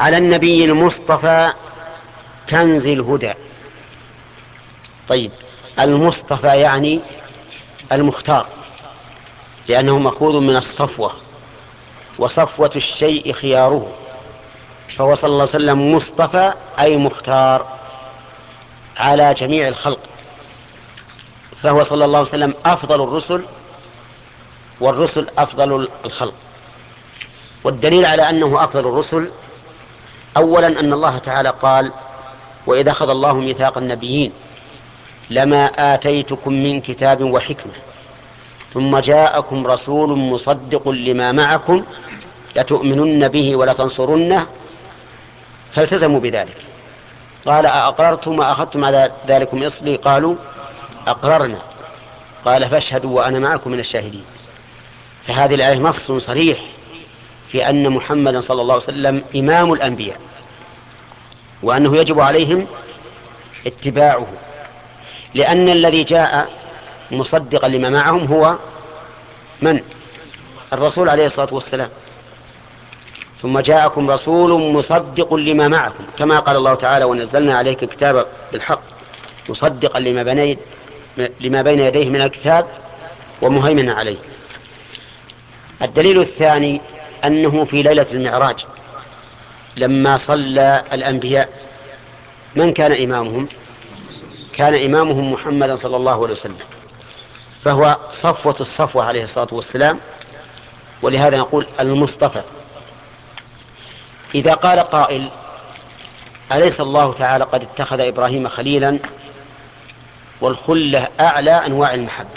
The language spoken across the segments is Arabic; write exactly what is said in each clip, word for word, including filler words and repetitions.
على النبي المصطفى كنز الهدى. طيب، المصطفى يعني المختار، لأنه مأخوذ من الصفوة، وصفوة الشيء خياره، فهو صلى الله عليه وسلم مصطفى أي مختار على جميع الخلق، فهو صلى الله عليه وسلم أفضل الرسل، والرسل أفضل الخلق. والدليل على أنه أفضل الرسل أولا أن الله تعالى قال: وإذا أخذ الله ميثاق النبيين لما آتيتكم من كتاب وحكمة ثم جاءكم رسول مصدق لما معكم لتؤمنن به ولتنصرنه فالتزموا بذلك. قال: أأقررتم وأخذتم على ذلكم إصري؟ قالوا: أقررنا. قال: فاشهدوا وأنا معكم من الشاهدين. فهذه الآية نص صريح في أن محمدا صلى الله عليه وسلم إمام الأنبياء، وأنه يجب عليهم اتباعه، لأن الذي جاء مصدقا لما معهم هو من؟ الرسول عليه الصلاة والسلام. ثم جاءكم رسول مصدق لما معكم، كما قال الله تعالى: ونزلنا عليك الكتاب بالحق مصدقا لما بين لما بين يديه من الكتاب ومهيمنا عليه. الدليل الثاني أنه في ليلة المعراج لما صلى الأنبياء من كان إمامهم؟ كان إمامهم محمد صلى الله عليه وسلم، فهو صفوة الصفوة عليه الصلاة والسلام، ولهذا نقول المصطفى. إذا قال قائل: أليس الله تعالى قد اتخذ إبراهيم خليلا والخلة أعلى أنواع المحبة؟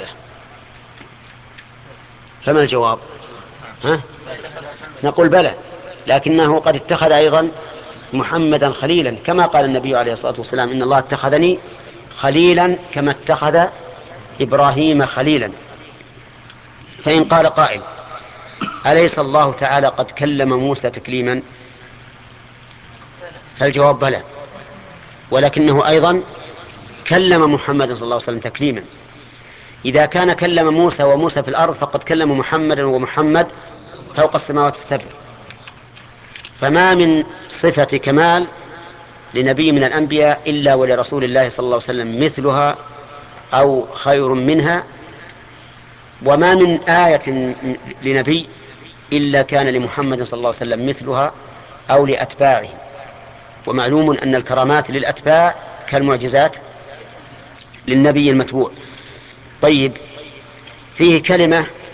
فما الجواب؟ ها؟ نقول: بلى، لكنه قد اتخذ أيضا محمدا خليلا، كما قال النبي عليه الصلاة والسلام: إن الله اتخذني خليلا كما اتخذ إبراهيم خليلا. فإن قال قائل: أليس الله تعالى قد كلم موسى تكليما؟ فالجواب: بلى، ولكنه أيضا كلم محمد صلى الله عليه وسلم تكليما. إذا كان كلم موسى وموسى في الأرض فقد كلم محمدا ومحمد فوق السماوات السبع. فما من صفة كمال لنبي من الأنبياء إلا ولرسول الله صلى الله عليه وسلم مثلها أو خير منها، وما من آية لنبي إلا كان لمحمد صلى الله عليه وسلم مثلها أو لأتباعه. ومعلوم أن الكرامات للأتباع كالمعجزات للنبي المتبوع. طيب، فيه كلمة